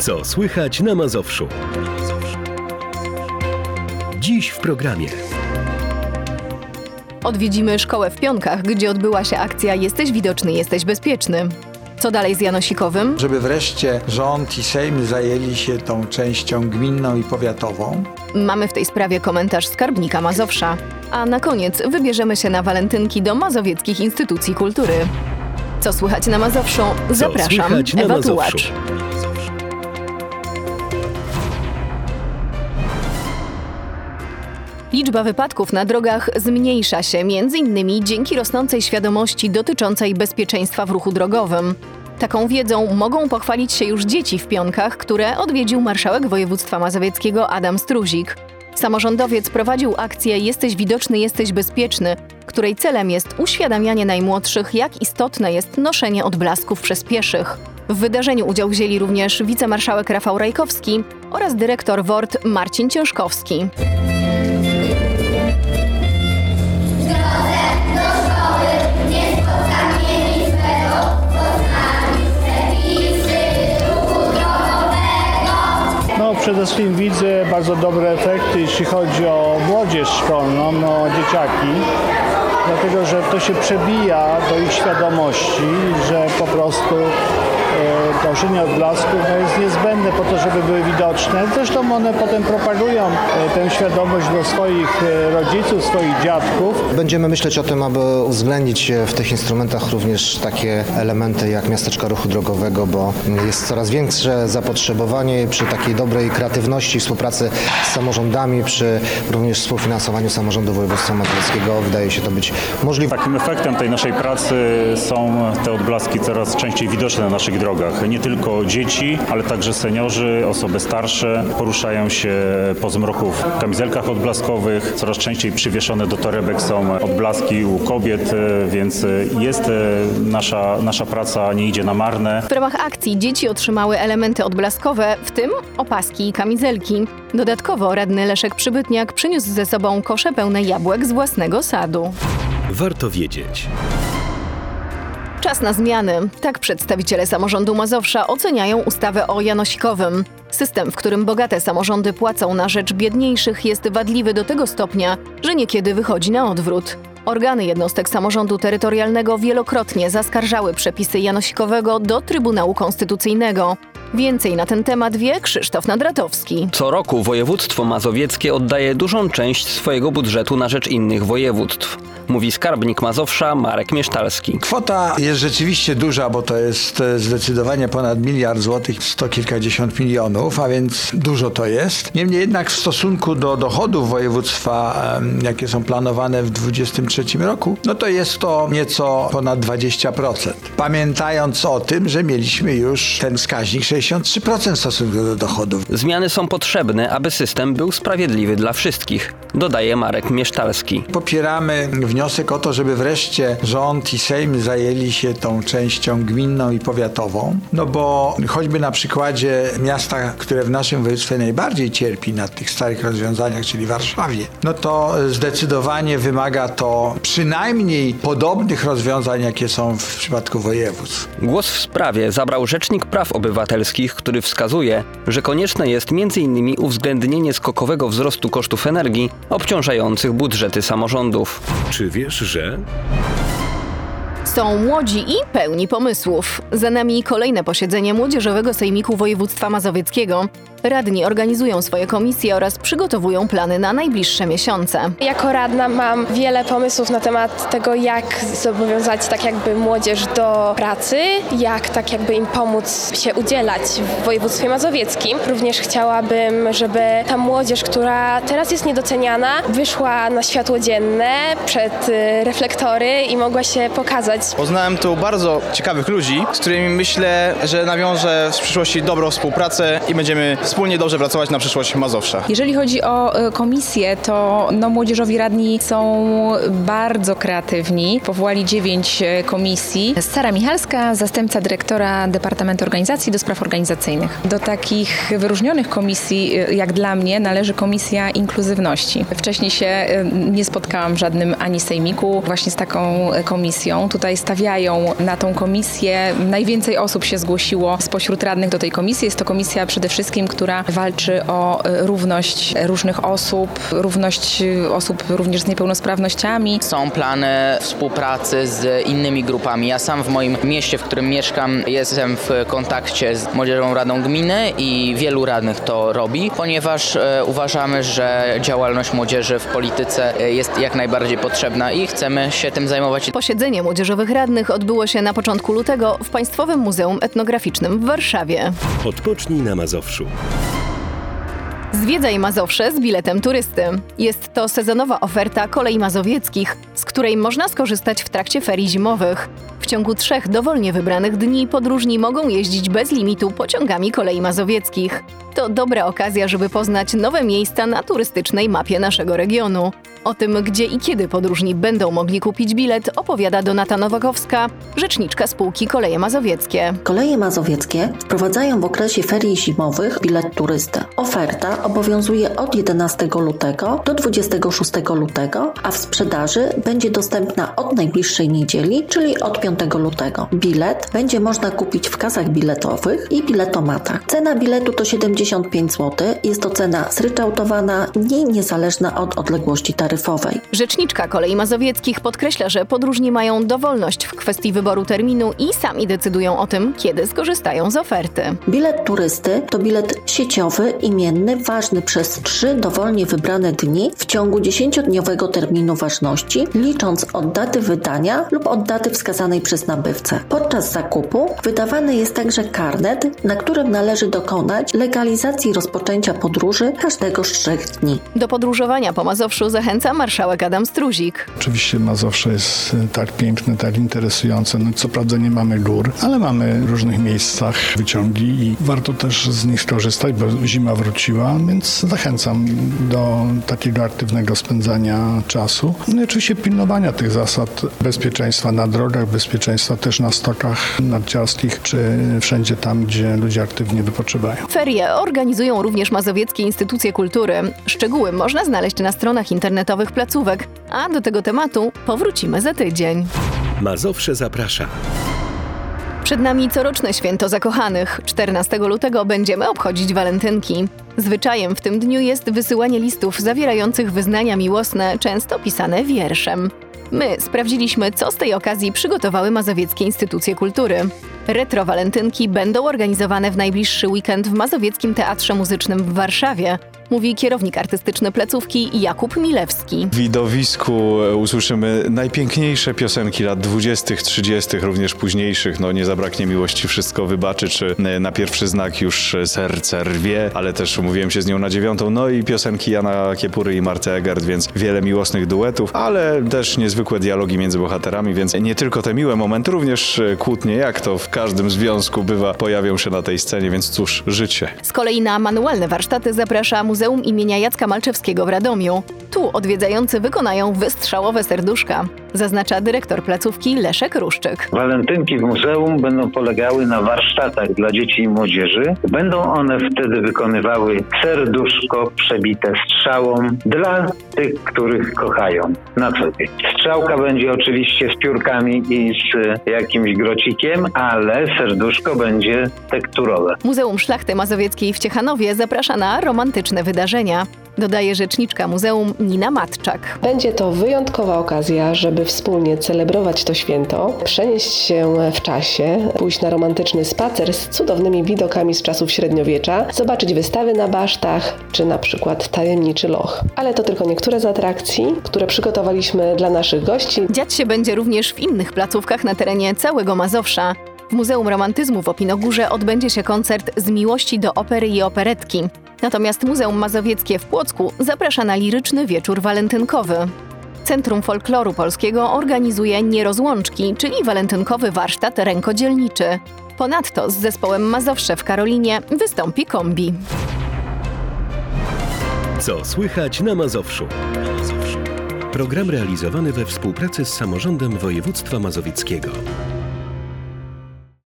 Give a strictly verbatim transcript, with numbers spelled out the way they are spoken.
Co słychać na Mazowszu? Dziś w programie. Odwiedzimy szkołę w Pionkach, gdzie odbyła się akcja Jesteś widoczny, jesteś bezpieczny. Co dalej z Janosikowym? Żeby wreszcie rząd i Sejm zajęli się tą częścią gminną i powiatową. Mamy w tej sprawie komentarz skarbnika Mazowsza. A na koniec wybierzemy się na walentynki do mazowieckich instytucji kultury. Co słychać na Mazowszu? Zapraszam, Co słychać na Ewa Mazowszu? Tułacz. Liczba wypadków na drogach zmniejsza się między innymi dzięki rosnącej świadomości dotyczącej bezpieczeństwa w ruchu drogowym. Taką wiedzą mogą pochwalić się już dzieci w Pionkach, które odwiedził marszałek województwa mazowieckiego Adam Struzik. Samorządowiec prowadził akcję Jesteś widoczny, jesteś bezpieczny, której celem jest uświadamianie najmłodszych, jak istotne jest noszenie odblasków przez pieszych. W wydarzeniu udział wzięli również wicemarszałek Rafał Rajkowski oraz dyrektor W O R T Marcin Ciężkowski. No, przede wszystkim widzę bardzo dobre efekty, jeśli chodzi o młodzież szkolną, o dzieciaki, dlatego że to się przebija do ich świadomości, że po prostu e, noszenie odblasków no, jest niezbędne po to, żeby były widoczne. Zresztą one potem propagują e, tę świadomość do swoich e, rodziców, swoich dziadków. Będziemy myśleć o tym, aby uwzględnić w tych instrumentach również takie elementy jak miasteczka ruchu drogowego, bo jest coraz większe zapotrzebowanie przy takiej dobrej kreatywności, współpracy z samorządami, przy również współfinansowaniu samorządu województwa mazowieckiego. Wydaje się to być możliwe. Takim efektem tej naszej pracy są te odblaski coraz częściej widoczne na naszych drogach. Nie tylko dzieci, ale także seniorzy, osoby starsze poruszają się po zmroku w kamizelkach odblaskowych. Coraz częściej przywieszone do torebek są odblaski u kobiet, więc jest nasza, nasza praca nie idzie na marne. W ramach akcji dzieci otrzymały elementy odblaskowe, w tym opaski i kamizelki. Dodatkowo radny Leszek Przybytniak przyniósł ze sobą kosze pełne jabłek z własnego sadu. Warto wiedzieć. Czas na zmiany. Tak przedstawiciele samorządu Mazowsza oceniają ustawę o Janosikowym. System, w którym bogate samorządy płacą na rzecz biedniejszych, jest wadliwy do tego stopnia, że niekiedy wychodzi na odwrót. Organy jednostek samorządu terytorialnego wielokrotnie zaskarżały przepisy Janosikowego do Trybunału Konstytucyjnego. Więcej na ten temat wie Krzysztof Nadratowski. Co roku województwo mazowieckie oddaje dużą część swojego budżetu na rzecz innych województw. Mówi skarbnik Mazowsza Marek Miesztalski. Kwota jest rzeczywiście duża, bo to jest zdecydowanie ponad miliard złotych, sto kilkadziesiąt milionów, a więc dużo to jest. Niemniej jednak w stosunku do dochodów województwa, jakie są planowane w dwudziestym trzecim roku, no to jest to nieco ponad dwadzieścia procent. Pamiętając o tym, że mieliśmy już ten wskaźnik sześćdziesiąt trzy procent w stosunku do dochodów. Zmiany są potrzebne, aby system był sprawiedliwy dla wszystkich, dodaje Marek Miesztalski. Popieramy wniosek o to, żeby wreszcie rząd i Sejm zajęli się tą częścią gminną i powiatową, no bo choćby na przykładzie miasta, które w naszym województwie najbardziej cierpi na tych starych rozwiązaniach, czyli Warszawie, no to zdecydowanie wymaga to przynajmniej podobnych rozwiązań, jakie są w przypadku województw. Głos w sprawie zabrał Rzecznik Praw Obywatelskich, który wskazuje, że konieczne jest między innymi uwzględnienie skokowego wzrostu kosztów energii obciążających budżety samorządów. Czy wiesz, że... Są młodzi i pełni pomysłów. Za nami kolejne posiedzenie Młodzieżowego Sejmiku Województwa Mazowieckiego. Radni organizują swoje komisje oraz przygotowują plany na najbliższe miesiące. Jako radna mam wiele pomysłów na temat tego, jak zobowiązać tak jakby młodzież do pracy, jak tak jakby im pomóc się udzielać w województwie mazowieckim. Również chciałabym, żeby ta młodzież, która teraz jest niedoceniana, wyszła na światło dzienne przed reflektory i mogła się pokazać. Poznałem tu bardzo ciekawych ludzi, z którymi myślę, że nawiążę w przyszłości dobrą współpracę i będziemy wspólnie dobrze pracować na przyszłość Mazowsza. Jeżeli chodzi o komisję, to no, młodzieżowi radni są bardzo kreatywni. Powołali dziewięć komisji. Sara Michalska, zastępca dyrektora Departamentu Organizacji do Spraw Organizacyjnych. Do takich wyróżnionych komisji, jak dla mnie, należy Komisja Inkluzywności. Wcześniej się nie spotkałam w żadnym ani sejmiku właśnie z taką komisją. Tutaj tutaj stawiają na tą komisję. Najwięcej osób się zgłosiło spośród radnych do tej komisji. Jest to komisja przede wszystkim, która walczy o równość różnych osób, równość osób również z niepełnosprawnościami. Są plany współpracy z innymi grupami. Ja sam w moim mieście, w którym mieszkam, jestem w kontakcie z Młodzieżową Radą Gminy i wielu radnych to robi, ponieważ e, uważamy, że działalność młodzieży w polityce jest jak najbardziej potrzebna i chcemy się tym zajmować. Posiedzenie młodzieżowych radnych odbyło się na początku lutego w Państwowym Muzeum Etnograficznym w Warszawie. Odpocznij na Mazowszu. Zwiedzaj Mazowsze z biletem turysty. Jest to sezonowa oferta Kolei Mazowieckich, z której można skorzystać w trakcie ferii zimowych. W ciągu trzech dowolnie wybranych dni podróżni mogą jeździć bez limitu pociągami Kolei Mazowieckich. To dobra okazja, żeby poznać nowe miejsca na turystycznej mapie naszego regionu. O tym, gdzie i kiedy podróżni będą mogli kupić bilet, opowiada Donata Nowakowska, rzeczniczka spółki Koleje Mazowieckie. Koleje Mazowieckie wprowadzają w okresie ferii zimowych bilet turysty. Oferta obowiązuje od jedenastego lutego do dwudziestego szóstego lutego, a w sprzedaży będzie dostępna od najbliższej niedzieli, czyli od piątego lutego. Bilet będzie można kupić w kasach biletowych i biletomatach. Cena biletu to siedemdziesiąt pięć złotych. Jest to cena zryczałtowana, nie niezależna od odległości taryfowej. Rzeczniczka Kolei Mazowieckich podkreśla, że podróżni mają dowolność w kwestii wyboru terminu i sami decydują o tym, kiedy skorzystają z oferty. Bilet turysty to bilet sieciowy, imienny, ważny przez trzy dowolnie wybrane dni w ciągu dziesięciodniowego terminu ważności, licząc od daty wydania lub od daty wskazanej przez nabywcę. Podczas zakupu wydawany jest także karnet, na którym należy dokonać legalizacji rozpoczęcia podróży każdego z trzech dni. Do podróżowania po Mazowszu zachęca marszałek Adam Struzik. Oczywiście Mazowsze jest tak piękne, tak interesujące. No, co prawda nie mamy gór, ale mamy w różnych miejscach wyciągi i warto też z nich skorzystać, bo zima wróciła, więc zachęcam do takiego aktywnego spędzania czasu. No i oczywiście pilnowania tych zasad bezpieczeństwa na drogach, bezpieczeństwa też na stokach narciarskich, czy wszędzie tam, gdzie ludzie aktywnie wypoczywają. Ferie organizują również mazowieckie instytucje kultury. Szczegóły można znaleźć na stronach internetowych placówek, a do tego tematu powrócimy za tydzień. Mazowsze zaprasza. Przed nami coroczne święto zakochanych. czternastego lutego będziemy obchodzić walentynki. Zwyczajem w tym dniu jest wysyłanie listów zawierających wyznania miłosne, często pisane wierszem. My sprawdziliśmy, co z tej okazji przygotowały mazowieckie instytucje kultury. Retro walentynki będą organizowane w najbliższy weekend w Mazowieckim Teatrze Muzycznym w Warszawie, mówi kierownik artystyczny placówki Jakub Milewski. W widowisku usłyszymy najpiękniejsze piosenki lat dwudziestych, trzydziestych, również późniejszych. No nie zabraknie miłości, wszystko wybaczy, czy na pierwszy znak już serce rwie, ale też umówiłem się z nią na dziewiątą. No i piosenki Jana Kiepury i Marty Egert, więc wiele miłosnych duetów, ale też niezwykłe dialogi między bohaterami, więc nie tylko te miłe momenty, również kłótnie, jak to w każdym związku bywa, pojawią się na tej scenie, więc cóż, życie. Z kolei na manualne warsztaty zaprasza Muzeum imienia Jacka Malczewskiego w Radomiu. Tu odwiedzający wykonają wystrzałowe serduszka, zaznacza dyrektor placówki Leszek Ruszczyk. Walentynki w muzeum będą polegały na warsztatach dla dzieci i młodzieży. Będą one wtedy wykonywały serduszko przebite strzałą dla tych, których kochają na co dzień. Strzałka będzie oczywiście z piórkami i z jakimś grocikiem, ale serduszko będzie tekturowe. Muzeum Szlachty Mazowieckiej w Ciechanowie zaprasza na romantyczne wydarzenia, dodaje rzeczniczka muzeum Nina Matczak. Będzie to wyjątkowa okazja, żeby wspólnie celebrować to święto, przenieść się w czasie, pójść na romantyczny spacer z cudownymi widokami z czasów średniowiecza, zobaczyć wystawy na basztach, czy na przykład tajemniczy loch. Ale to tylko niektóre z atrakcji, które przygotowaliśmy dla naszych gości. Dziać się będzie również w innych placówkach na terenie całego Mazowsza. W Muzeum Romantyzmu w Opinogórze odbędzie się koncert Z miłości do opery i operetki. Natomiast Muzeum Mazowieckie w Płocku zaprasza na liryczny wieczór walentynkowy. Centrum Folkloru Polskiego organizuje Nierozłączki, czyli walentynkowy warsztat rękodzielniczy. Ponadto z zespołem Mazowsze w Karolinie wystąpi kombi. Co słychać na Mazowszu? Program realizowany we współpracy z Samorządem Województwa Mazowieckiego.